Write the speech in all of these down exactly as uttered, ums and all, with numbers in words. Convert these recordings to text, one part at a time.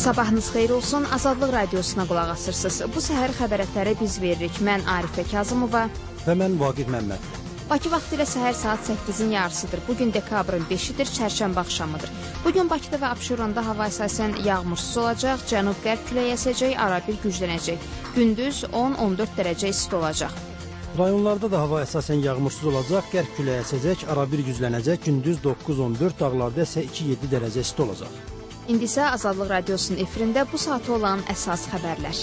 Sabahınız xeyir olsun, Azadlıq Radiosuna qulaq asırsınız. Bu səhər xəbərətləri biz veririk. Mən Arifə Kazımova və mən Vaqif Məmməd. Bakı vaxtı ilə səhər saat səkkizin yarısıdır. Bugün dekabrın beşidir, çərşənbə axşamıdır. Bugün Bakıda və Abşeronda hava əsasən yağmursuz olacaq, cənub-qərb küləyi əsəcək, arabir güclənəcək. Gündüz on on dörd dərəcə isti olacaq. Rayonlarda da hava əsasən yağmursuz olacaq, qərb küləyi əsəcək, arabir güclənəcək, gündüz doqquz on dörd, dağlarda isə iki yeddi dərəcə isti olacaq. İndi isə Azadlıq Radiosunun efirində bu saata olan əsas xəbərlər.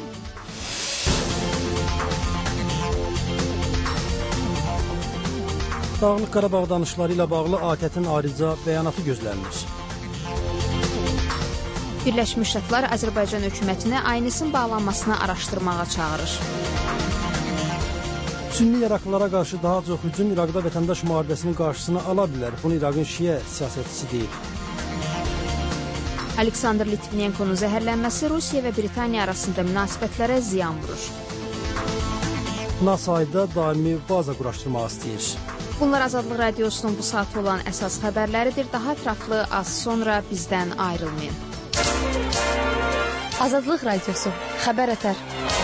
Dağlıq Qarabağ danışıqları ilə bağlı A T Ə-tin ayrıca bəyanatı gözlənilir. Birləşmiş Ştatlar Azərbaycan hökumətinə A Y N-in bağlanmasını araşdırmağa çağırır. Sünni yaraqlılara qarşı daha çox hücum İraqda vətəndaş müharibəsinin qarşısını ala bilər. Bunu İraqın şiə siyasətçisi deyib. Aleksandr Litvinenkonun zəhərlənməsi Rusiya və Britaniya arasında münasibətlərə ziyan vurur. NASA'da daimi baza quraşdırmaq istəyir. Bunlar Azadlıq Radiosunun bu saat olan əsas xəbərləridir. Daha ətraflı az sonra bizdən ayrılmayın. Azadlıq Radiosu, xəbər ətər.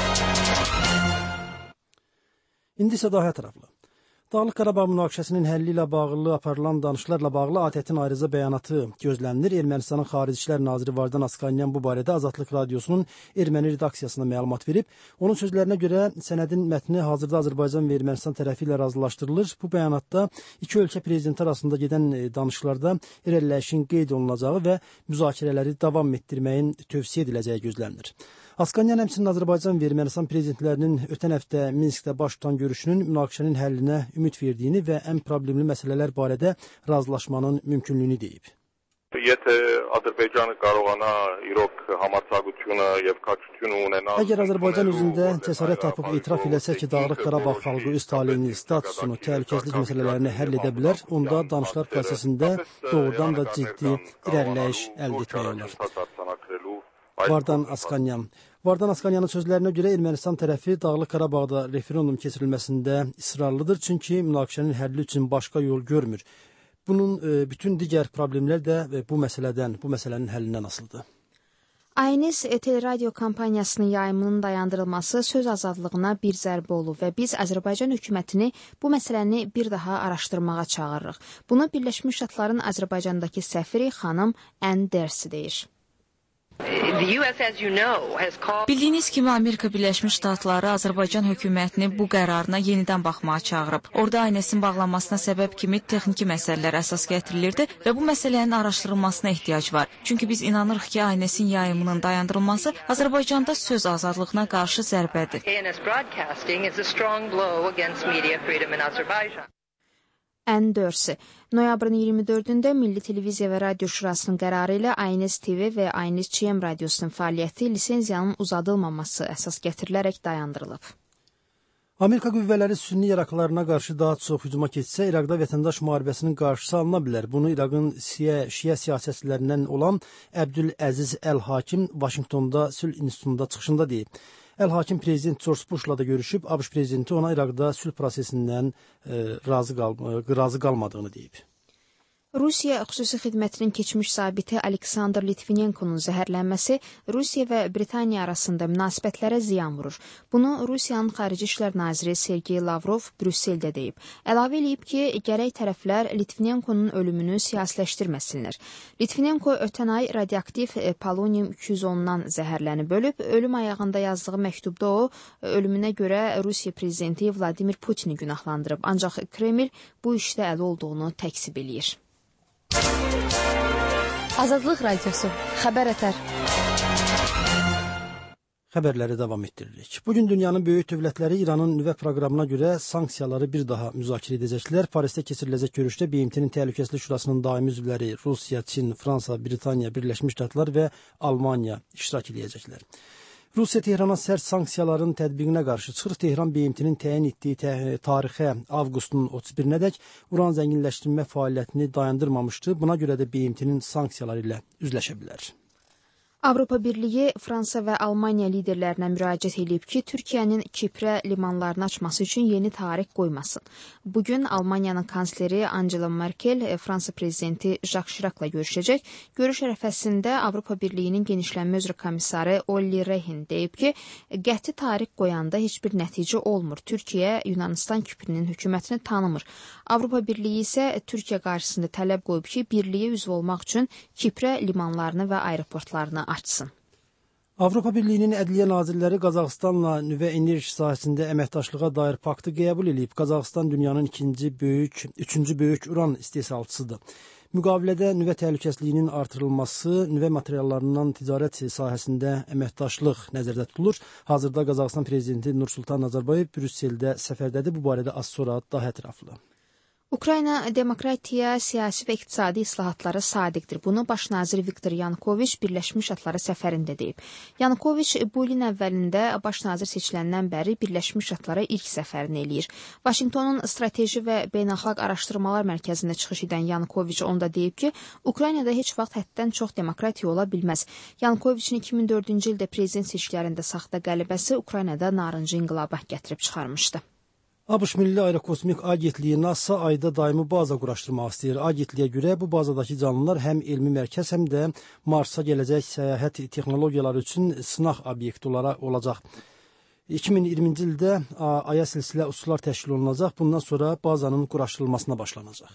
İndi isə daha ətraflı. Dağlıq Qarabağ münaqişəsinin həlli ilə bağlı aparılan danışıqlarla bağlı A T Ə-tin ayrıca bəyanatı gözlənilir. Ermənistanın Xarici İşlər Naziri Vardan Asqanyan bu barədə Azadlıq Radiosunun erməni redaksiyasına məlumat verib. Onun sözlərinə görə sənədin mətni hazırda Azərbaycan və Ermənistan tərəfi ilə razılaşdırılır. Bu bəyanatda iki ölkə prezidenti arasında gedən danışıqlarda irəliləyişin qeyd olunacağı və müzakirələri davam etdirməyin tövsiyə ediləcəyi gözlənilir. Asqanyan həmçinin Azərbaycan və Ermənistan prezidentlərinin ötən həftə Minskdə baş tutan görüşünün münaqişənin həllinə ümid verdiyini və ən problemli məsələlər barədə razılaşmanın mümkünlüyünü deyib. Əgər Azərbaycan özündə cəsarət tapıb etiraf eləsə ki, Dağlıq Qarabağ xalqı öz taleyini, statusunu, təhlükəsizlik məsələlərini həll edə bilər, onda danışıqlar prosesində doğrudan da ciddi irəliləyiş əldə etmək olar. Vardan Asqanyan. Vardan Asqanyanın sözlərinə görə Ermənistan tərəfi Dağlıq Qarabağda referendum keçirilməsində israrlıdır, çünki münaqişənin həlli üçün başqa yol görmür. Bunun e, bütün digər problemlər də bu məsələdən, bu məsələnin həllindən asılıdır. A Y N teleradio kampaniyasının yayımının dayandırılması söz azadlığına bir zərbə olub və biz Azərbaycan hökumətini bu məsələni bir daha araşdırmağa çağırırıq. Bunu Birləşmiş Ştatların Azərbaycandakı səfiri xanım Ann Dersi deyir. Bildiyiniz kimi Amerika Birləşmiş Ştatları Azərbaycan hökumətini bu qərarına yenidən baxmağa çağırıb. Orada A Y N-in bağlanmasına səbəb kimi texniki məsələlər əsas gətirilirdi və bu məsələnin araşdırılmasına ehtiyac var. Çünki biz inanırıq ki, A Y N-in yayımının dayandırılması Azərbaycanda söz azadlığına qarşı zərbədir. Ann Dersi. Noyabrın iyirmi dördündə Milli Televiziya və Radio Şurasının qərarı ilə A Y N T V və A Y N Ç M radiosunun fəaliyyəti lisenziyanın uzadılmaması əsas gətirilərək dayandırılıb. Amerika qüvvələri sünni yaraqlılarına qarşı daha çox hücuma keçsə, İraqda vətəndaş müharibəsinin qarşısı alına bilər. Bunu İraqın şiə, şiə siyasətçilərindən olan Əbdüləziz Əl-Hakim Vaşinqtonda Sülh İnstitutunda çıxışında deyib. Əl-Hakim prezident George Bushla da görüşüb, ABŞ prezidenti ona İraqda sülh prosesindən e, razı, qal razı qalmadığını deyib. Rusiya xüsusi xidmətinin keçmiş zabiti Aleksandr Litvinenkonun zəhərlənməsi Rusiya və Britaniya arasında münasibətlərə ziyan vurur. Bunu Rusiyanın Xarici İşlər Naziri Sergey Lavrov Brüsseldə deyib. Əlavə edib ki, gərək tərəflər Litvinenkonun ölümünü siyasiləşdirməsinlər. Litvinenko ötən ay radioaktiv polonium iki yüz ondan zəhərlənib ölüb. Ölüm ayağında yazdığı məktubda o, ölümünə görə Rusiya prezidenti Vladimir Putini günahlandırıb. Ancaq Kreml bu işdə əli olduğunu təksib eləyir. Azadlıq Radiosu, xəbər ətər. Xəbərləri davam etdiririk. Bugün dünyanın böyük dövlətləri İranın nüvə proqramına görə sanksiyaları bir daha müzakirə edəcəklər. Parisdə keçiriləcək görüşdə B M T-nin Təhlükəsizlik Şurasının daimi üzvləri Rusiya, Çin, Fransa, Britaniya, Birləşmiş Ştatlar və Almaniya iştirak edəcəklər. Rusiya Tehrana sərt sanksiyaların tətbiqinə qarşı çıxır. Tehran B M T-nin təyin etdiyi tarixə avqustun otuz birinədək uran zənginləşdirmə fəaliyyətini dayandırmamışdı. Buna görə də B M T-nin sanksiyaları ilə üzləşə bilər. Avropa Birliyi Fransa və Almaniya liderlərinə müraciət edib ki, Türkiyənin Kiprə limanlarını açması üçün yeni tarix qoymasın. Bugün Almaniyanın kansleri Angela Merkel Fransa prezidenti Jacques Chirac'la görüşəcək. Görüş ərəfəsində Avropa Birliyinin genişlənmə üzrə komissarı Olli Rehn deyib ki, qəti tarix qoyanda heç bir nəticə olmur. Türkiyə Yunanistan Kiprinin hökumətini tanımır. Avropa Birliyi isə Türkiyə qarşısında tələb qoyub ki, birliyə üzv olmaq üçün Kiprə limanlarını və aeroportlarını açsın. Avropa Birliyinin Ədliyyə Nazirləri Qazaxıstanla nüvə enerji sahəsində əməkdaşlığa dair paktı qəbul edib. Qazaxıstan dünyanın ikinci böyük, üçüncü böyük uran istehsalçısıdır. Müqavilədə nüvə təhlükəsizliyinin artırılması, nüvə materiallarından ticarət sahəsində əməkdaşlıq nəzərdə tutulur. Hazırda Qazaxıstan prezidenti Nursultan Nazarbayev Brüsseldə səfərdədir. Bu barədə az sonra daha ətraflı. Ukrayna demokratiya, siyasi və iqtisadi islahatlara sadiqdir. Bunu baş nazir Viktor Yanukoviç Birləşmiş Ştatlara səfərində deyib. Yanukoviç bu ilin əvvəlində baş nazir seçiləndən bəri Birləşmiş Ştatlara ilk səfərini eləyir. Vaşinqtonun Strateji və Beynəlxalq Araşdırmalar Mərkəzində çıxış edən Yanukoviç onda deyib ki, Ukraynada heç vaxt həddən çox demokratiya ola bilməz. Yanukoviçin iki min dördüncü ildə prezident seçkilərində saxta qələbəsi Ukraynada narıncı inqilaba gətirib çıxarmışdı. ABŞ Milli Aerokosmik Agentliyi NASA ayda daimi baza quraşdırmaq istəyir. Agentliyə görə bu bazadakı canlılar həm elmi mərkəz, həm də Marsa gələcək səyahət texnologiyaları üçün sınaq obyekti olacaq. iki min iyirminci ildə Aya silsilə uçuşlar təşkil olunacaq. Bundan sonra bazanın quraşdırılmasına başlanacaq.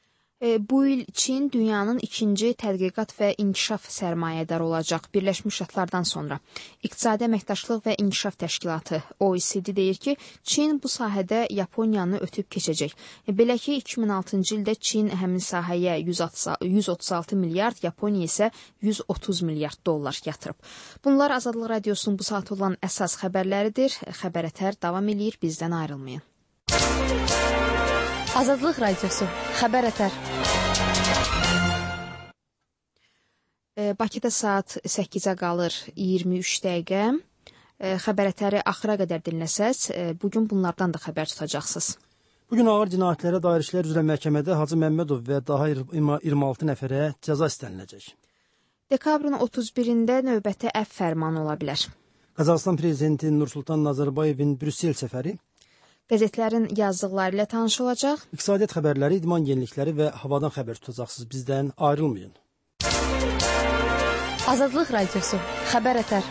Bu il Çin dünyanın ikinci tədqiqat və inkişaf sərmayədarı olacaq Birləşmiş Ştatlardan sonra. İqtisadi əməkdaşlıq və inkişaf təşkilatı O E C D deyir ki, Çin bu sahədə Yaponiyanı ötüb keçəcək. Belə ki, iki min altıncı ildə Çin həmin sahəyə yüz otuz altı milyard, Yaponiya isə yüz otuz milyard dollar yatırıb. Bunlar Azadlıq Radiosunun bu saat olan əsas xəbərləridir. Xəbər ətər davam eləyir, bizdən ayrılmayın. Azadlıq Radiosu, xəbər ətər. Bakıda saat səkkizə qalır iyirmi üç dəqiqə. Xəbər ətəri axıra qədər dinləsəz, bugün bunlardan da xəbər tutacaqsınız. Bugün ağır cinayətlərə dair işlər üzrə məhkəmədə Hacı Məmmədov və daha iyirmi altı nəfərə cəza istəniləcək. Dekabrın otuz birində növbəti əfv fərmanı ola bilər. Qazaxıstan prezidenti Nursultan Nazarbayevin Brüssel səfəri, qəzetlərin yazdıqları ilə tanış olacaq. İqtisadiyyat xəbərləri, idman yenilikləri və havadan xəbər tutacaqsınız. Bizdən ayrılmayın. Azadlıq Radiosu, xəbər ətər.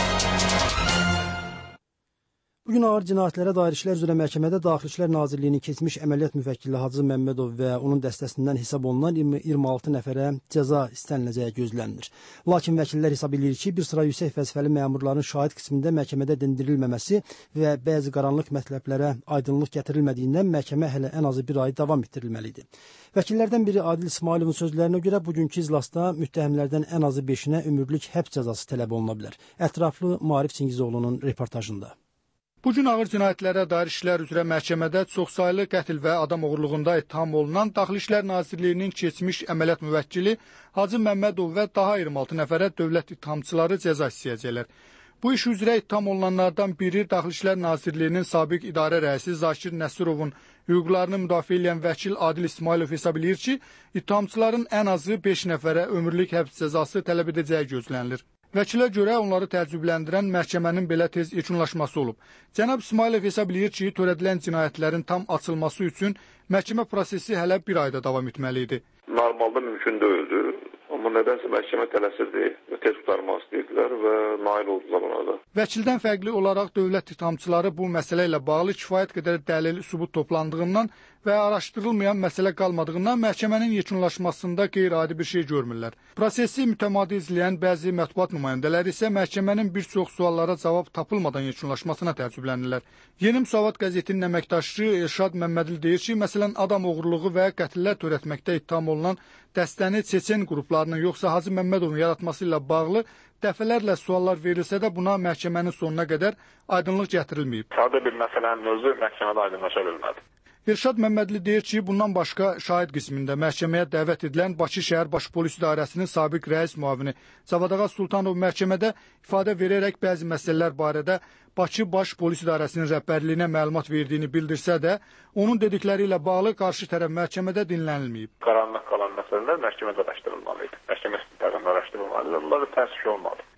Bugün ağır cinayətlərə dair işlər üzrə məhkəmədə Daxili İşlər Nazirliyinin keçmiş əməliyyat müvəkkili Hacı Məmmədov və onun dəstəsindən hesab olunan iyirmi altı nəfərə cəza istəniləcəyi gözlənilir. Lakin vəkillər hesab edir ki, bir sıra yüksək vəzifəli məmurların şahid qismində məhkəmədə dindirilməməsi və bəzi qaranlıq mətləblərə aydınlıq gətirilmədiyindən məhkəmə hələ ən azı bir ay davam etdirilməlidir. Vəkillərdən biri Adil İsmailovun sözlərinə görə bugünkü iclasda müttəhimlərdən ən azı beşinə ömürlük həbs cəzası tələb oluna bilər. Ətraflı Maarif Çingizoğlu'nun reportajında. Bugün ağır cinayətlərə dair işlər üzrə məhkəmədə çoxsaylı qətl və adam oğurluğunda ittiham olunan Daxili İşlər Nazirliyinin keçmiş əməliyyat müvəkkili Hacı Məmmədov və daha iyirmi altı nəfərə dövlət ittihamçıları cəza istəyəcəklər. Bu iş üzrə ittiham olunanlardan biri Daxili İşlər Nazirliyinin sabiq idarə rəisi Zakir Nəsirovun hüquqlarını müdafiə edən vəkil Adil İsmailov hesab edir ki, ittihamçıların ən azı beş nəfərə ömürlük həbs cəzası tələb edəcəyi gözlənilir. Vəkilə görə onları təəccübləndirən məhkəmənin belə tez yekunlaşması olub. Cənab İsmailov hesab edir ki, törədilən cinayətlərin tam açılması üçün məhkəmə prosesi hələ bir ayda davam etməli idi. Normalda mümkün deyildi. Amma nədənsə məhkəmə tələsirdi, tez qurtarmaq istəyirdilər və nail oldular ona da. Vəkildən fərqli olaraq dövlət ittihamçıları bu məsələ ilə bağlı kifayət qədər dəlil, sübut toplandığından və araşdırılmayan məsələ qalmadığından məhkəmənin yekunlaşmasında qeyri-adi bir şey görmürlər. Prosesi mütəmadi izləyən bəzi mətbuat nümayəndələri isə məhkəmənin bir çox suallara cavab tapılmadan yekunlaşmasına təəccüblənirlər. Yeni Müsavat qəzetinin əməkdaşı Elşad Məmmədli deyir ki, məsələn, adam oğurluğu və qətllər törətməkdə ittiham olunan dəstəni Çeçen qruplarının yoxsa Hacı Məmmədovun yaratması ilə bağlı dəfələrlə suallar verilsə də buna məhkəmənin sonuna qədər aydınlıq gətirilməyib. Sadə bir məsələnin özü məhkəmədə aydınlaşa bilmədi. Elşad Məmmədli deyir ki, bundan başqa şahid qismində məhkəməyə dəvət edilən Bakı şəhər Baş Polis İdarəsinin sabiq rəis müavini Cavadığa Sultanov məhkəmədə ifadə verərək bəzi məsələlər barədə Bakı Baş Polis İdarəsinin rəhbərliyinə məlumat verdiyini bildirsə də, onun dedikləri ilə bağlı qarşı tərəf məhkəmədə dinlənilməyib. Qaranlıq qalan məsələlər məhkəmədə araşdırılmalıydı. Məhkəmə istintaqında araşdırılmalıydı. Bunlar təəssüf olmadı.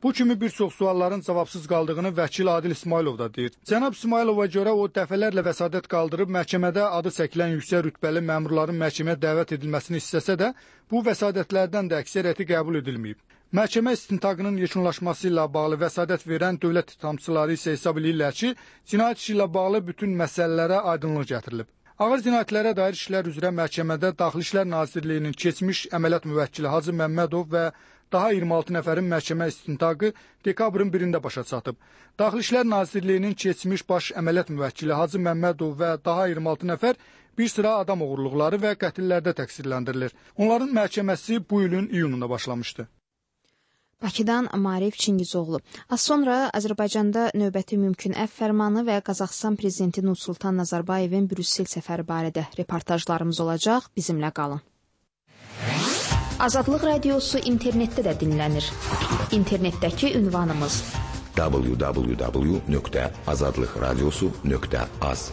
Bu kimi bir çox sualların cavabsız qaldığını vəkil Adil İsmailov da deyir. Cənab İsmailova görə o dəfələrlə vəsadət qaldırıb məhkəmədə adı çəkilən yüksək rütbəli məmurların məhkəməyə dəvət edilməsini istəsə də, bu vəsadətlərdən də əksəriyyəti qəbul edilməyib. Məhkəmə istintaqının yekunlaşması ilə bağlı vəsadət verən dövlət ittihamçıları isə hesab edirlər ki, cinayət işi ilə bağlı bütün məsələlərə aydınlıq gətirilib. Ağır cinayətlərə dair işlər üzrə məhkəmədə Daxili İşlər Nazirliyinin keçmiş əməliyyat müvəkkili Hacı Məmmədov və daha iyirmi altı nəfərin məhkəmə istintaqı dekabrın birində başa çatıb. Daxili İşlər Nazirliyinin keçmiş baş əməliyyat müvəkkili Hacı Məmmədov və daha iyirmi altı nəfər bir sıra adam oğurluqları və qətillərdə təqsirləndirilir. Onların məhkəməsi bu ilin iyununda başlamışdı. Bakıdan Marif Çingizoğlu. Az sonra Azərbaycanda növbəti mümkün əfv fərmanı və Qazaxıstan prezidenti Nursultan Nazarbayevin Brüssel səfəri barədə reportajlarımız olacaq. Bizimlə qalın. Azadlıq Radiosu internetdə də dinlənir. İnternetdəki ünvanımız w w w nöqtə azadlıq radiosu nöqtə az.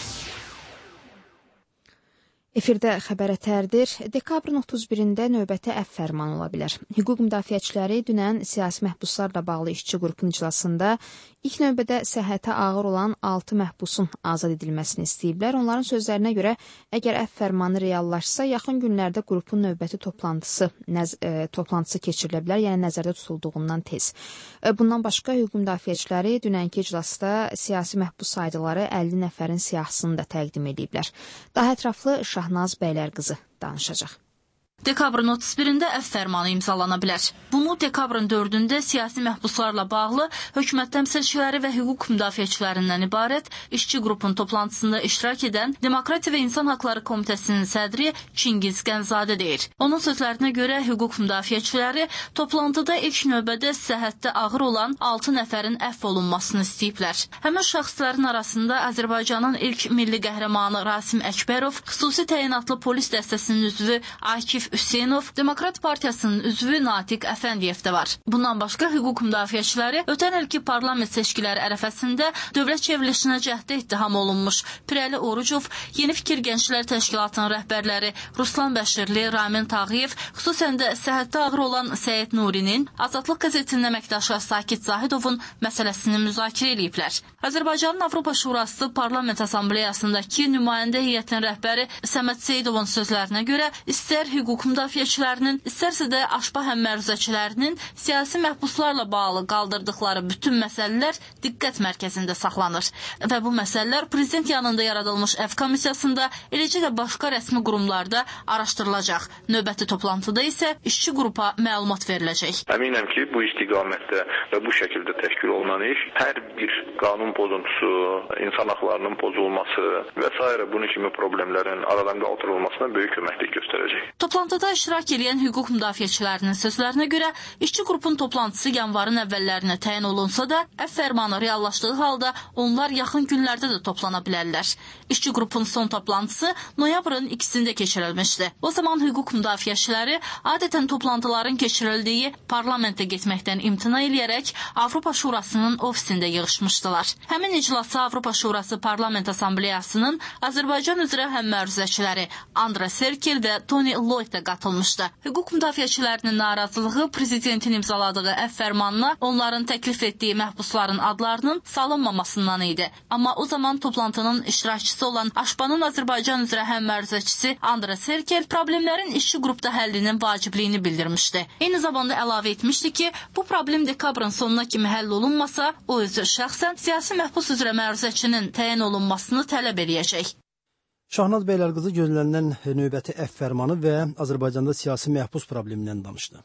Efirdə xəbər ətərdir. Dekabrın otuz birində növbəti əfv fərmanı ola bilər. Hüquq müdafiəçiləri dünən siyasi məhbuslarla bağlı işçi qrupun iclasında ilk növbədə səhhəti ağır olan altı məhbusun azad edilməsini istəyiblər. Onların sözlərinə görə, əgər əfv fərmanı reallaşsa, yaxın günlərdə qrupun növbəti toplantısı, nəz, e, toplantısı keçirilə bilər, yəni nəzərdə tutulduğundan tez. E, bundan başqa hüquq müdafiəçiləri dünənki iclasda siyasi məhbus saydıları əlli nəfərin siyahısını da təqdim ediblər. Daha ətraflı Şahnaz Bəylər qızı danışacaq. Dekabrın otuz birində əfv fərmanı imzalana bilər. Bunu dekabrın dördündə siyasi məhbuslarla bağlı hökumət təmsilçiləri və hüquq müdafiəçilərindən ibarət işçi qrupun toplantısında iştirak edən Demokratiya və İnsan Haqları Komitəsinin sədri Çingiz Gənzadə deyir. Onun sözlərinə görə hüquq müdafiəçiləri toplantıda ilk növbədə səhhətdə ağır olan altı nəfərin əfv olunmasını istəyiblər. Həmin şəxslərin arasında Azərbaycanın ilk milli qəhrəmanı Rasim Əkbərov, xüsusi təyinatlı polis dəstəsinin üzvü Akif Hüseynov, Demokrat Partiyasının üzvü Natiq Əfəndiyev də var. Bundan başqa hüquq müdafiəçiləri ötən ilki parlament seçkiləri ərəfəsində dövlət çevrilişinə cəhdə ittiham olunmuş Pirəli Orucov, Yeni Fikir Gənclər Təşkilatının rəhbərləri Ruslan Bəşirli, Ramin Tağıyev, xüsusən də səhhətdə ağır olan Səid Nurinin, Azadlıq qəzetinin əməkdaşı Sakit Zahidovun məsələsini müzakirə ediblər. Azərbaycanın Avropa Şurası Parlament Assambleyasındakı nümayəndə heyətinin rəhbəri Səməd Seyidovun sözlərinə görə, istər hüquq müdafiəçilərinin, istərsə də aşpa həmməruzəçilərinin siyasi məhbuslarla bağlı qaldırdıqları bütün məsələlər diqqət mərkəzində saxlanır. Və bu məsələlər prezident yanında yaradılmış əfv komissiyasında, eləcə də başqa rəsmi qurumlarda araşdırılacaq. Növbəti toplantıda isə işçi qrupa məlumat veriləcək. Əminəm ki, bu istiqamətdə və bu şəkildə təşkil olunan iş hər bir qanun pozuntusu, insan haqlarının pozulması və s. bunun kimi problemlərin aradan qaldırılmasına böyük köməklik göstərəcək. Toplantıda iştirak edən hüquq müdafiəçilərinin sözlərinə görə, işçi qrupun toplantısı yanvarın əvvəllərinə təyin olunsa da, əfv fərmanı reallaşdığı halda onlar yaxın günlərdə də toplana bilərlər. İşçi qrupun son toplantısı noyabrın ikisində keçirilmişdi. O zaman hüquq müdafiəçiləri adətən toplantıların keçirildiyi parlamentə getməkdən imtina eləyərək Avropa Şurasının ofisində yığışmışdılar. Həmin iclasa Avropa Şurası Parlament Assambleyasının Azərbaycan üzrə həmməruzəçiləri Andra Serkel və Tony Lloyd da qatılmışdı. Hüquq müdafiəçilərinin narazılığı prezidentin imzaladığı əfv fərmanına onların təklif etdiyi məhbusların adlarının salınmamasından idi. Amma o zaman toplantının iştirakçısı olan Aşpanın Azərbaycan üzrə həmməruzəçisi Andra Serkel problemlərin işçi qrupda həllinin vacibliyini bildirmişdi. Eyni zamanda əlavə etmişdi ki, bu problem dekabrın sonuna kimi həll olunmasa, o özü şəxsən siyasi məhbus üzrə məruzəçinin təyin olunmasını tələb edəcək. Şahnaz Bəylər qızı gözlənilən növbəti əfv fərmanı və Azərbaycanda siyasi məhbus problemindən danışdı.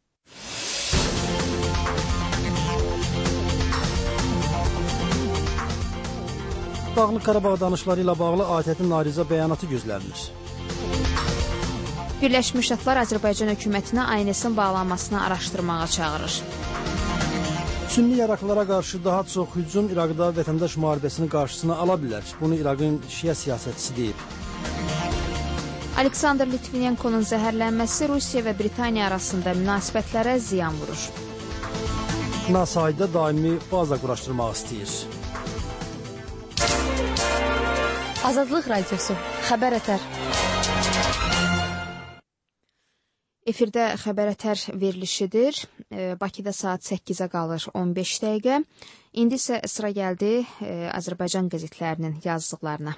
Dağlıq Qarabağ danışıqları ilə bağlı A T Ə-nin ayrıca bəyanatı gözlənilir. Birləşmiş Ştatlar Azərbaycan hökumətinə A N S-in bağlanmasını araşdırmağa çağırır. Sünni yaraqlılara qarşı daha çox hücum İraqda vətəndaş müharibəsinin qarşısını ala bilər. Bunu İraqın şiə siyasətçisi deyib. Aleksandr Litvinenkonun zəhərlənməsi Rusiya və Britaniya arasında münasibətlərə ziyan vurur. NASA'da daimi baza quraşdırmaq istəyir. Azadlıq Radiosu. Xəbər ətər. Efirdə xəbər ətər verilişidir. Bakıda saat səkkizə qalır on beş dəqiqə. İndi isə sıra gəldi Azərbaycan qəzetlərinin yazdıqlarına.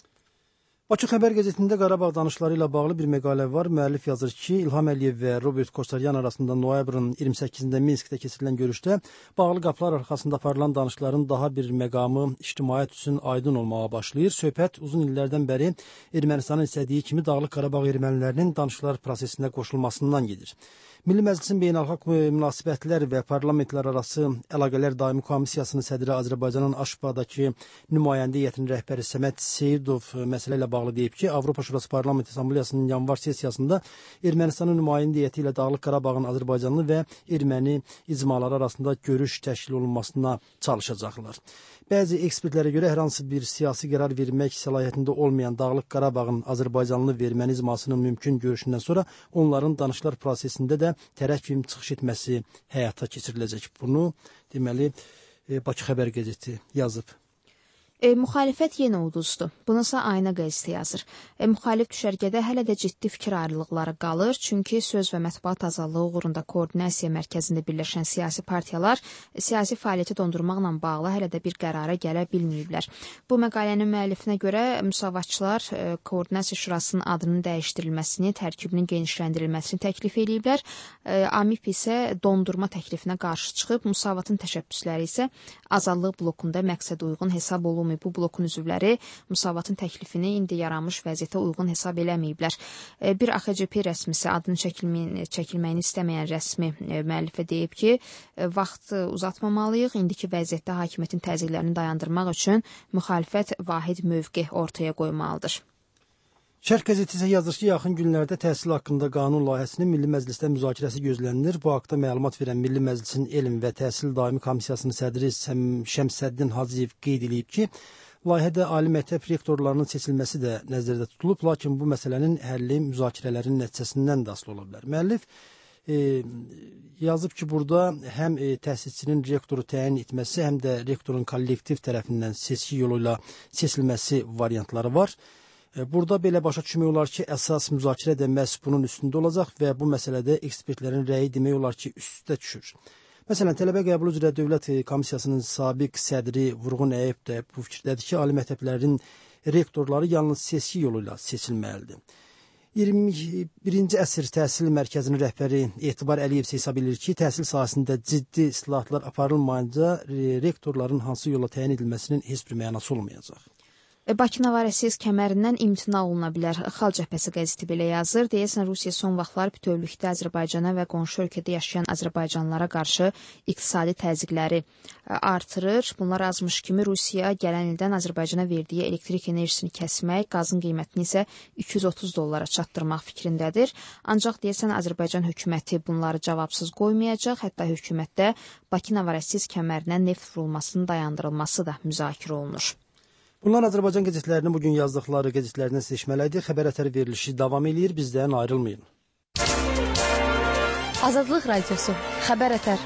Bakı Xəbər qəzetində Qarabağ danışıqları ilə bağlı bir məqalə var. Müəllif yazır ki, İlham Əliyev və Robert Koçaryan arasında noyabrın iyirmi səkkizində Minskdə keçirilən görüşdə bağlı qapılar arxasında aparılan danışıqların daha bir məqamı ictimaiyyət üçün aydın olmağa başlayır. Söhbət uzun illərdən bəri Ermənistanın istədiyi kimi Dağlıq Qarabağ ermənilərinin danışıqlar prosesinə qoşulmasından gedir. Milli Məclisin Beynəlxalq Münasibətlər və Parlamentlər arası Əlaqələr Daimi Komissiyasının sədri Azərbaycanın Aşbadakı nümayəndə heyətinin rəhbəri Səməd Seyidov məsələ ilə bağlı deyib ki, Avropa Şurası Parlament Assambleyasının yanvar sessiyasında Ermənistanın nümayəndə heyəti ilə Dağlıq Qarabağın Azərbaycanlı və erməni icmaları arasında görüş təşkil olunmasına çalışacaqlar. Bəzi ekspertlərə görə hər hansı bir siyasi qərar vermək səlahiyyətində olmayan Dağlıq Qarabağın Azərbaycanlı və erməni icmasının mümkün görüşündən sonra onların danışıqlar prosesində də tərəf kimi çıxış etməsi həyata keçiriləcək. Bunu deməli Bakı Xəbər qəzeti yazıb. E, müxalifət yenə uduzdu. Bununsa Ayna qəzeti yazır. E, müxalif düşərgədə hələ də ciddi fikir ayrılıqları qalır, çünki söz və mətbuat azadlığı uğrunda koordinasiya mərkəzində birləşən siyasi partiyalar siyasi fəaliyyəti dondurmaqla bağlı hələ də bir qərara gələ bilməyiblər. Bu məqalənin müəllifinə görə müsavatçılar e, Koordinasiya Şurasının adının dəyişdirilməsini, tərkibinin genişləndirilməsini təklif ediblər. E, AMİP isə dondurma təklifinə qarşı çıxıb, Müsavatın təşəbbüsləri isə azadlıq blokunda məqsəd uyğun hesab olunmur. Bu blokun üzvləri Müsavatın təklifini indi yaranmış vəziyyətə uyğun hesab eləməyiblər. Bir A X C P rəsmisi adının çəkilməyini, çəkilməyini istəməyən rəsmi müəllifə deyib ki, vaxt uzatmamalıyıq, indiki vəziyyətdə hakimiyyətin təzyiqlərini dayandırmaq üçün müxalifət vahid mövqe ortaya qoymalıdır. Şərq qəzeti isə yazır ki, yaxın günlərdə təhsil haqqında qanun layihəsinin Milli Məclisdə müzakirəsi gözlənilir. Bu haqda məlumat verən Milli Məclisin Elm və Təhsil Daimi Komissiyasının sədri Şəmsəddin Hacıyev qeyd edib ki, layihədə ali məktəb rektorlarının seçilməsi də nəzərdə tutulub, lakin bu məsələnin həlli müzakirələrin nəticəsindən də asılı ola bilər. Müəllif e, yazıb ki, burada həm e, təhsilçinin rektoru təyin etməsi, həm də rektorun kollektiv tərəfindən seçki yolu ilə seçilməsi variantları var. Burada belə başa düşmək olar ki, əsas müzakirə də məhz bunun üstündə olacaq və bu məsələdə ekspertlərin rəyi demək olar ki, üstdə düşür. Məsələn, tələbə qəbulu üzrə Dövlət Komissiyasının sabiq sədri Vurğun Əyib də bu fikirdədir ki, ali məktəblərin rektorları yalnız seçki yolu ilə seçilməlidir. iyirmi birinci əsr təhsil mərkəzinin rəhbəri Etibar Əliyev hesab edir ki, təhsil sahəsində ciddi islahatlar aparılmayınca rektorların hansı yola təyin edilməsinin heç bir mənası olmayacaq. Bakı Novorosiysk kəmərindən imtina oluna bilər. Xalq Cəbhəsi qəzeti belə yazır. Deyəsən, Rusiya son vaxtlar bütövlükdə Azərbaycana və qonşu ölkədə yaşayan azərbaycanlılara qarşı iqtisadi təzyiqləri artırır. Bunlar azmış kimi Rusiya gələn ildən Azərbaycana verdiyi elektrik enerjisini kəsmək, qazın qiymətini isə iki yüz otuz dollara çatdırmaq fikrindədir. Ancaq deyəsən, Azərbaycan hökuməti bunları cavabsız qoymayacaq. Hətta hökumətdə Bakı Novorosiysk kəmərindən neft vurulmasının dayandırılması da müzakirə olunur. Bunlar Azərbaycan qəzetlərinin bugün yazdıqları qəzetlərindən seçmələrdir. Xəbər ətər verilişi davam edir. Bizdən ayrılmayın. Azadlıq Radiosu. Xəbər ətər.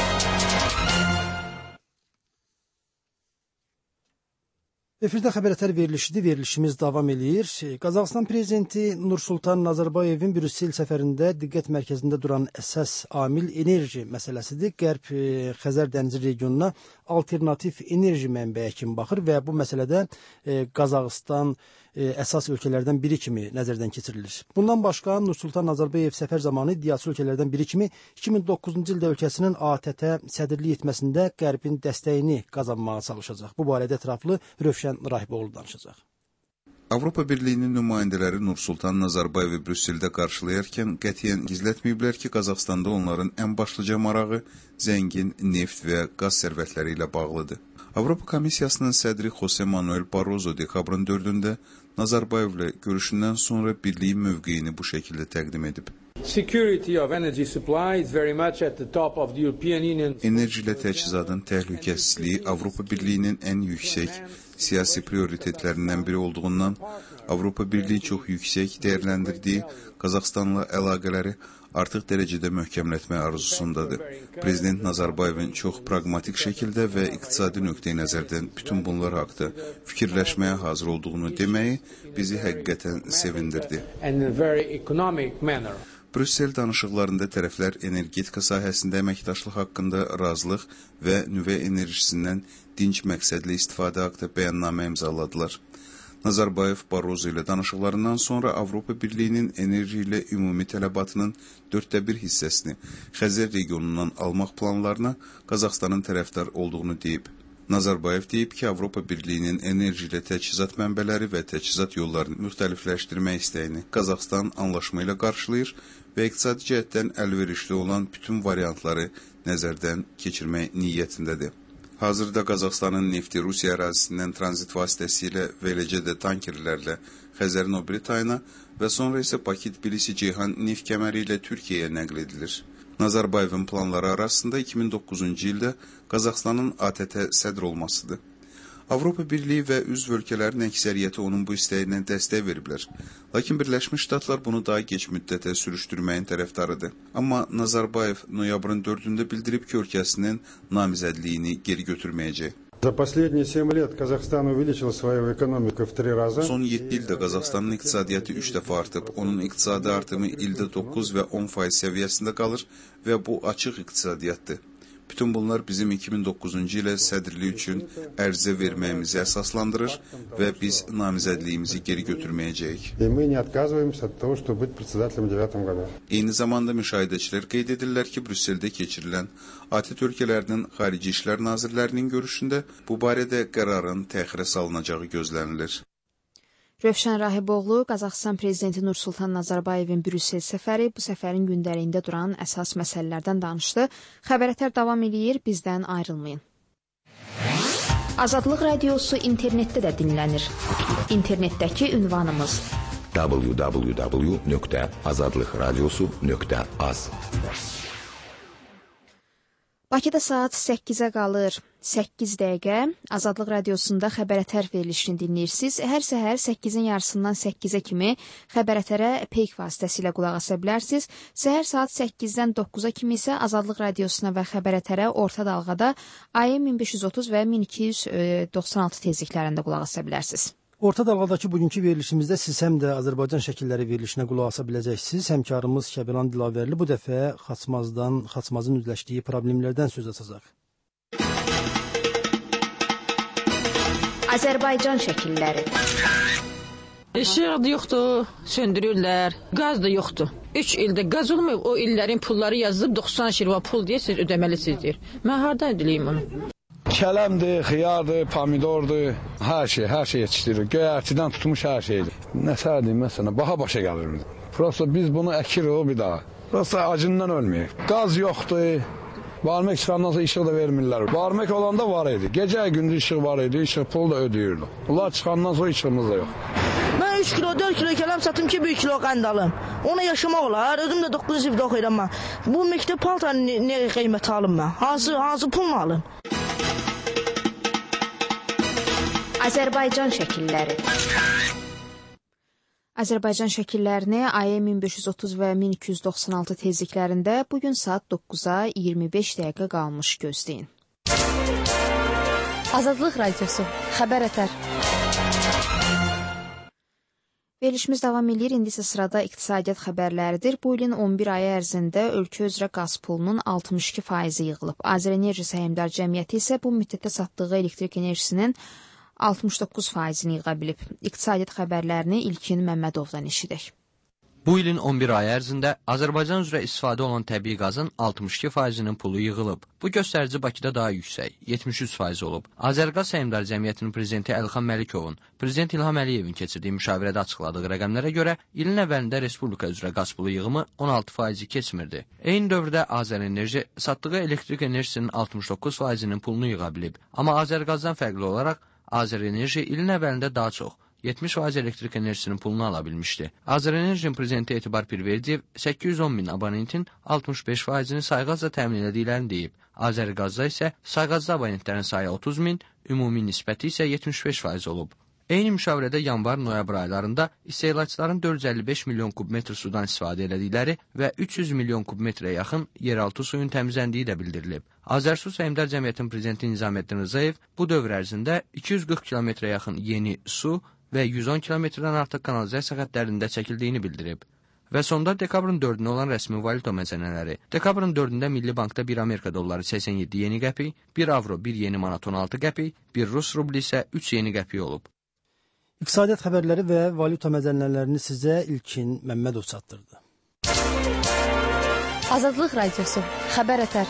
Efirdə xəbər ətər verilişidir. Verilişimiz davam edir. Qazaxıstan prezidenti Nursultan Nazarbayevin Brüssel səfərində diqqət mərkəzində duran əsas amil enerji məsələsidir. Qərb Xəzər dənizi regionuna alternativ enerji mənbəyi kimi baxır və bu məsələdə Qazaxıstan əsas ölkələrdən biri kimi nəzərdən keçirilir. Bundan başqa Nursultan Nazarbayev səfər zamanı iddiaçı ölkələrdən biri kimi iki min doqquzuncu ildə ölkəsinin A T T sədrlik etməsində Qərbin dəstəyini qazanmağa çalışacaq. Bu barədə ətraflı Rövşən Rahiboğlu danışacaq. Avropa Birliyinin nümayəndələri Nursultan Nazarbayevi Brüsseldə qarşılayarkən qətiyyən gizlətməyiblər ki, Qazaxstanda onların ən başlıca marağı zəngin neft və qaz sərvətləri ilə bağlıdır. Avropa Komissiyasının sədri Jose Manuel Barroso dekabrın dördündə Nazarbayevlə görüşündən sonra birliyin mövqeyini bu şəkildə təqdim edib. Enerji ilə təchizatın təhlükəsizliyi Avropa Birliyinin ən yüksək siyasi prioritetlərindən biri olduğundan Avropa Birliyi çox yüksək dəyərləndirdiyi Qazaxstanla əlaqələri artıq dərəcədə möhkəmlətmə arzusundadır. Prezident Nazarbayevin çox praqmatik şəkildə və iqtisadi nöqteyi nəzərdən bütün bunlar haqda fikirləşməyə hazır olduğunu deməyi bizi həqiqətən sevindirdi. Brüssel danışıqlarında tərəflər energetika sahəsində əməkdaşlıq haqqında razılıq və nüvə enerjisindən dinc məqsədli istifadə haqqında bəyannamə imzaladılar. Nazarbayev Barroso ilə danışıqlarından sonra Avropa Birliyinin enerji ilə ümumi tələbatının dörddə bir hissəsini Xəzər regionundan almaq planlarına Qazaxstanın tərəfdar olduğunu deyib. Nazarbayev deyib ki, Avropa Birliyinin enerji ilə təchizat mənbələri və təchizat yollarını müxtəlifləşdirmək istəyini Qazaxstan anlaşma ilə qarşılayır və iqtisadi cəhətdən əlverişli olan bütün variantları nəzərdən keçirmək niyyətindədir. Hazırda Qazaxstanın nefti Rusiya ərazisindən tranzit vasitəsilə və eləcə də tankerlərlə Xəzərin o biri tayına və sonra isə Bakı-Tbilisi-Ceyhan neft kəməri ilə Türkiyəyə nəql edilir. Nazarbayevin planları arasında iki min doqquzuncu ildə Qazaxstanın A T T sədr olmasıdır. Avropa Birliyi və üzv ölkələrin əksəriyyəti onun bu istəyinə dəstək veriblər. Lakin Birləşmiş Ştatlar bunu daha geç müddətə sürüşdürməyin tərəfdarıdır. Amma Nazarbayev noyabrın dördündə bildirib ki, ölkəsinin namizədliyini geri götürməyəcək. Son yeddi ildə Qazaxstanın iqtisadiyyatı üç dəfə artıb, onun iqtisadi artımı ildə doqquz və on faiz səviyyəsində qalır və bu açıq iqtisadiyyatdır. Bütün bunlar bizim iki min doqquzuncu ilə sədrlik üçün ərizə verməyimizi əsaslandırır və biz namizədliyimizi geri götürməyəcəyik. Eyni zamanda müşahidəçilər qeyd edirlər ki, Brüsseldə keçirilən A T T ölkələrinin xarici işlər nazirlərinin görüşündə bu barədə qərarın təxirə salınacağı gözlənilir. Rövşən Rahiboğlu, Qazaxıstan prezidenti Nursultan Nazarbayevin Brüssel səfəri bu səfərin gündəliyində duran əsas məsələlərdən danışdı. Xəbərətər davam edir, bizdən ayrılmayın. Azadlıq radiosu internetdə də dinlənir. İnternetdəki ünvanımız w w w nöqtə azadlıq radiosu nöqtə az. Bakıda saat səkkizə qalır. səkkiz dəqiqə Azadlıq radiosunda xəbərətər verilişini dinləyirsiniz. Hər səhər səkkizin yarısından səkkizə kimi xəbərətərə peyk vasitəsilə qulaq asa bilərsiniz. Səhər saat səkkizdən doqquza kimi isə Azadlıq radiosuna və xəbərətərə orta dalğada A M min beş yüz otuz və min iki yüz doxsan altı tezliklərində qulaq asa bilərsiniz. Orta dalğadakı bugünkü verilişimizdə siz həm də Azərbaycan şəkilləri verilişinə qulaq asa biləcəksiniz. Həmkarımız Şəbiran Dilavərli bu dəfə Xaçmazdan, Xaçmazın üzləşdiyi problemlərdən söz açacaq. Azərbaycan şəkilləri. İşıq da yoxdur, söndürürlər, qaz da yoxdur. üç ildə qaz olmayıb, o illərin pulları yazılıb doxsan şirva pul deyə siz ödəməlisiniz. Mən hardan ödəyim onu? Kələmdir, xiyardır, pomidordur, hər şey, hər şey yetişdirir. Göyərtidən tutmuş hər şeydir. Nəsərdir, məsələn, baha başa gəlir. Prosta biz bunu əkirik o bir daha. Prosta acından ölməyik. Qaz yoxdur, barmaq çıxandan sonra işıq da vermirlər. Barmaq olanda var idi, gecə gündüz işıq var idi, işıq pul da ödəyirdi. Bunlar çıxandan sonra işığımız da yox. Mən üç kilo, dörd kilo kələm satım ki, bir kilo qənd alım. Ona yaşamaq olar, özüm də doqquz ildə oxuyuram mən. Bu məktəb paltar nə qiymət alım mən? Hansı, hansı pulla alım? Azərbaycan şəkilləri. Azərbaycan şəkillərini A M min beş yüz otuz və min iki yüz doxsan altı tezliklərində bugün saat doqquza iyirmi beş dəqiqə qalmış gözləyin. Azadlıq radiosu, xəbərətər. Verilişimiz davam edir. İndi isə sırada iqtisadiyyat xəbərləridir. Bu ilin on bir ayı ərzində ölkə üzrə qaz pulunun altmış iki faizi yığılıb. Azərenerji Səhmdar Cəmiyyəti isə bu müddətdə satdığı elektrik enerjisinin altmış doqquz faizini yığa bilib. İqtisadiyyat xəbərlərini İlkin Məmmədovdan eşidək. Bu ilin on bir ayı ərzində Azərbaycan üzrə istifadə olan təbii qazın altmış iki faizinin pulu yığılıb. Bu göstərici Bakıda daha yüksək, yetmiş üç faiz olub. Azərqaz Səhmdar Cəmiyyətinin prezidenti Əlxan Məlikovun, prezident İlham Əliyevin keçirdiyi müşavirədə açıqladığı rəqəmlərə görə ilin əvvəlində Respublika üzrə qaz pulu yığımı on altı faizi keçmirdi. Eyni dövrdə Azərenerji satdığı elektrik enerjisinin altmış doqquz faizinin pulunu yığa bilib. Amma Azərqazdan fərqli olaraq Azərenerji ilin əvvəlində daha çox, yetmiş faiz elektrik enerjisinin pulunu ala bilmişdi. Azərenerjinin prezidenti Etibar Pirverdiyev səkkiz yüz on min abonentin altmış beş faizini sayğazla təmin edildiklərini deyib. Azərqazda isə sayğazda abonentlərin sayı otuz min, ümumi nisbəti isə yetmiş beş faiz olub. Eyni müşavirədə yanvar-noyabr aylarında istehlakçıların dörd yüz əlli beş milyon kubmetr sudan istifadə elədikləri və üç yüz milyon kubmetrə yaxın yeraltı suyun təmizləndiyi də bildirilib. Azərsu Səhmdar Cəmiyyətinin prezidenti Nizaməddin Rzayev bu dövr ərzində iki yüz qırx kilometrə yaxın yeni su və yüz on kilometrdən artıq kanalizasiya xəttlərində çəkildiyini bildirib. Və sonda dekabrın dördünə olan rəsmi valyuta məzənələri. Dekabrın dördündə Milli Bankda bir Amerika dolları səksən yeddi yeni qəpik, bir avro bir yeni manat on altı qəpik, bir Rus rubli isə üç yeni qəpik olub. İqtisadiyyat xəbərləri və valyuta məzənələrini sizə İlkin Məmmədov çatdırdı. Azadlıq Radiosu, Xəbər Ətər.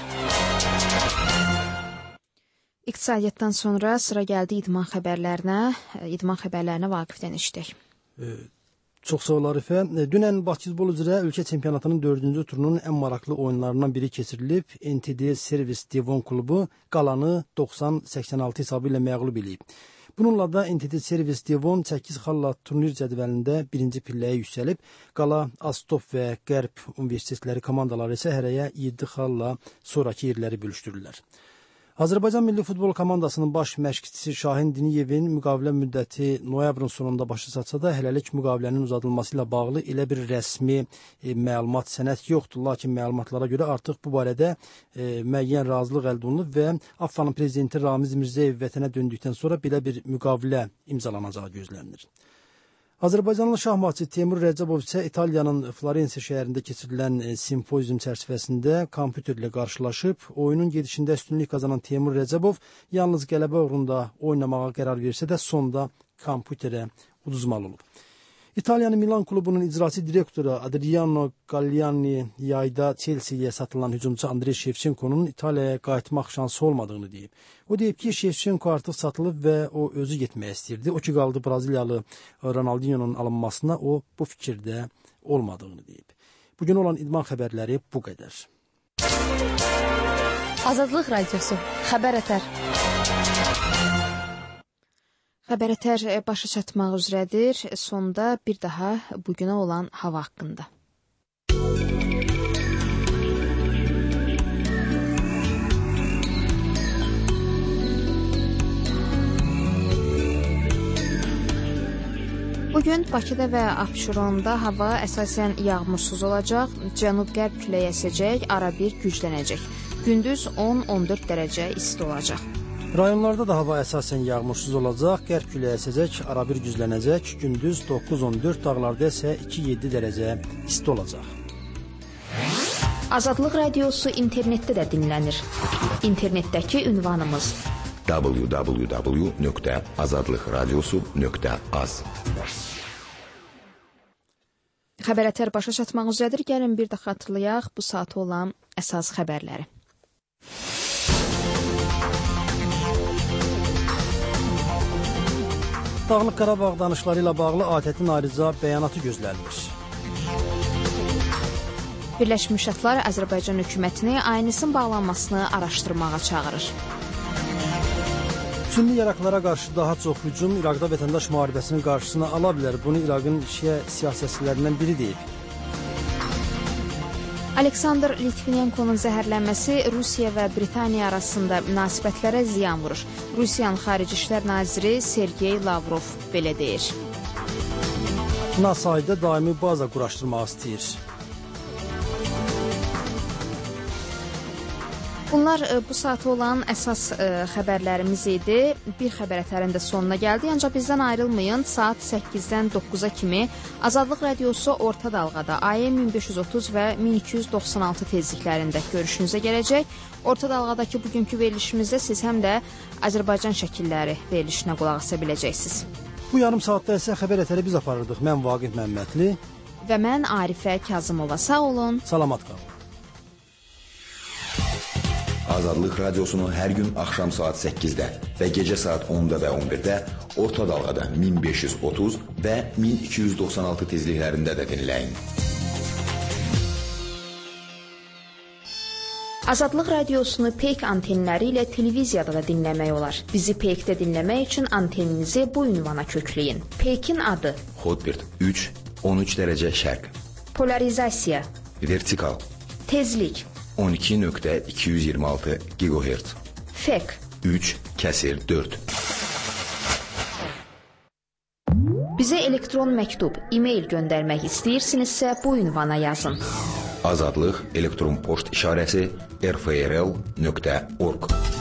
İqtisadiyyatdan sonra sıra gəldi idman xəbərlərinə, idman xəbərlərinə Vaqifdən eşitdik. E, çox sağ ol Arifə. Dünən basketbol üzrə ölkə çempionatının dördüncü turunun ən maraqlı oyunlarından biri keçirilib. N T D Servis Devon klubu qalanı doxsan səksən altı hesabı ilə məğlub edib. Bununla da N T D Servis Devon səkkiz xalla turnir cədvəlində birinci pilləyə yüksəlib. Qala, Astov və Qərb universitetləri komandaları isə hərəyə yeddi xalla sonraki yerləri bölüşdürürlər. Azərbaycan Milli Futbol komandasının baş məşqçisi Şahin Diniyevin müqavilə müddəti noyabrın sonunda başa çatsa da hələlik müqavilənin uzadılması ilə bağlı elə bir rəsmi e, məlumat, sənəd yoxdur. Lakin məlumatlara görə artıq bu barədə e, müəyyən razılıq əldə olunub və Affanın prezidenti Ramiz Mirzəyev vətənə döndükdən sonra belə bir müqavilə imzalanacağı gözlənilir. Azərbaycanlı şahmatçı Teymur Rəcəbov isə İtaliyanın Florensiya şəhərində keçirilən simpozium çərçivəsində kompüterlə qarşılaşıb. Oyunun gedişində üstünlük qazanan Teymur Rəcəbov yalnız qələbə uğrunda oynamağa qərar versə də sonda kompüterə uduzmalı olub. İtaliyanın Milan klubunun icraçı direktoru Adriano Galliani yayda Chelsea'yə satılan hücumçu Andrei Shevchenko'nun İtaliyaya qayıtmaq şansı olmadığını deyib. O deyib ki, Shevchenko artıq satılıb və o özü getmək istəyirdi. O ki qaldı Braziliyalı Ronaldinho'nun alınmasına o bu fikirdə olmadığını deyib. Bugün olan idman xəbərləri bu qədər. Azadlıq Radiosu, Xəbər Ətər. Xəbər Ətər başa çatmaq üzrədir. Sonda bir daha bugünə olan hava haqqında. Bugün Bakıda və Abşeronda hava əsasən yağmursuz olacaq, cənub-qərb küləyi əsəcək, arabir güclənəcək. Gündüz on on dörd dərəcə isti olacaq. Rayonlarda da hava əsasən yağmursuz olacaq, qərb küləyi əsəcək, arabir güclənəcək, gündüz doqquz on dörd, dağlarda isə iki yeddi dərəcə isti olacaq. Azadlıq Radiosu internetdə də dinlənir. İnternetdəki ünvanımız w w w nöqtə azadlıq radiosu nöqtə az. Xəbər Ətər başa çatmaq üzrədir. Gəlin bir də xatırlayaq bu saat olan əsas xəbərləri. Dağlıq Qarabağ danışıqları ilə bağlı ATƏT-in ayrıca bəyanatı gözlənilir. Birləşmiş Ştatlar Azərbaycan hökumətini A N S-in bağlanmasını araşdırmağa çağırır. Sünni Iraklara qarşı daha çox hücum İraqda vətəndaş müharibəsinin qarşısını ala bilər. Bunu İraqın şiə siyasətçilərindən biri deyib. Aleksandr Litvinenkonun zəhərlənməsi Rusiya və Britaniya arasında münasibətlərə ziyan vurur. Rusiyanın Xarici İşlər Naziri Sergey Lavrov belə deyir. NASA'da daimi baza quraşdırmaq istəyir. Bunlar bu saat olan əsas ə, xəbərlərimiz idi. Bir xəbər ətərin də sonuna gəldi. Ancaq bizdən ayrılmayın. Saat səkkizdən doqquza kimi Azadlıq Radiosu orta dalğada A M min beş yüz otuz və min iki yüz doxsan altı tezliklərində görüşünüzə gələcək. Orta dalğadakı bugünkü verilişimizdə siz həm də Azərbaycan şəkilləri verilişinə qulaq asa biləcəksiniz. Bu yarım saatda isə xəbər ətəri biz aparırdıq. Mən Vaqif Məmmədli və mən Arifə Kazımova. Sağ olun. Salamat qalın. Azadlıq Radiosunu hər gün axşam saat səkkizdə və gecə saat onda və on birdə orta dalğada min beş yüz otuz və min iki yüz doxsan altı tezliklərində də dinləyin. Azadlıq Radiosunu Peyk antenləri ilə televiziyada da dinləmək olar. Bizi Peykdə dinləmək üçün anteninizi bu ünvana kökləyin. Peykin adı Hotbird üç on üç dərəcə şərq. Polarizasiya Vertikal Tezlik on iki nöqtə iki yüz iyirmi altı gigahertz. Fek üç kəsir dörd. Bizə elektron məktub, e-mail göndərmək istəyirsinizsə bu ünvana yazın. Azadlıq elektron poçt işarəsi r f r l nöqtə org.